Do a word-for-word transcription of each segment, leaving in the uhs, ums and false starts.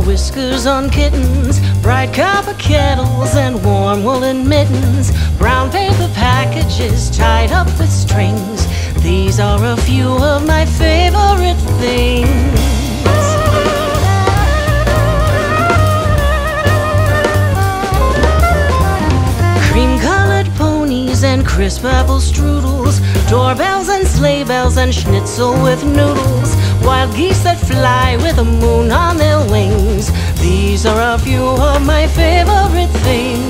whiskers on kittens, bright copper kettles and warm woolen mittens, brown paper packages tied up with strings. These are a few of my favorite things. Cream-colored ponies and crisp apple strudels, doorbells and sleigh bells and schnitzel with noodles, wild geese that fly with the moon on their wings. These are a few of my favorite things.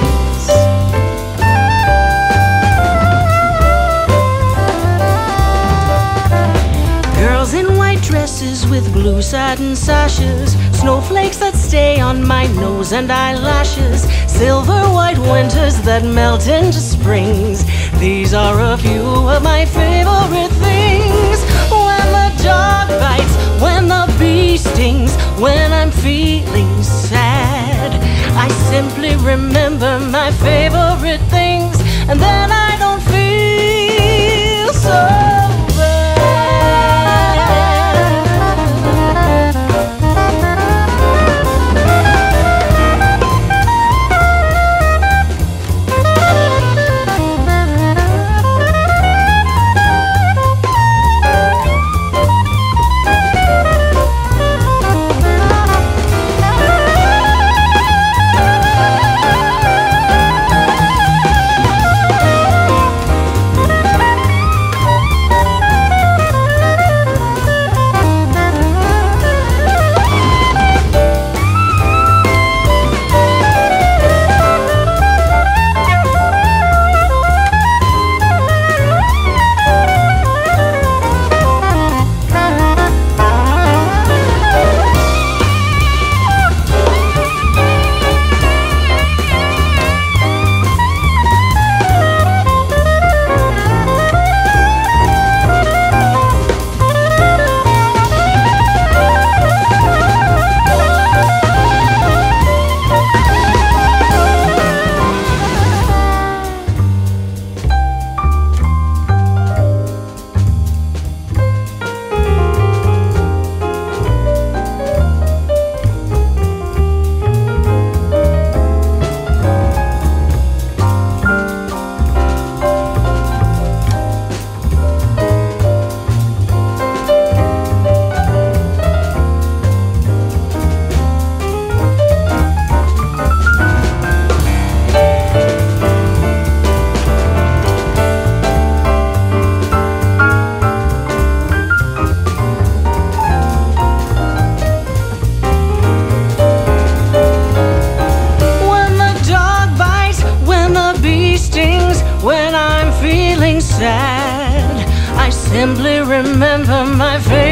Girls in white dresses with blue satin sashes, snowflakes that stay on my nose and eyelashes, silver white winters that melt into springs. These are a few of my favorite things. When the dog bites, when the bee stings, when I'm feeling sad, I simply remember my favorite things, and then I don't feel so bad. When I'm feeling sad, I simply remember my favorite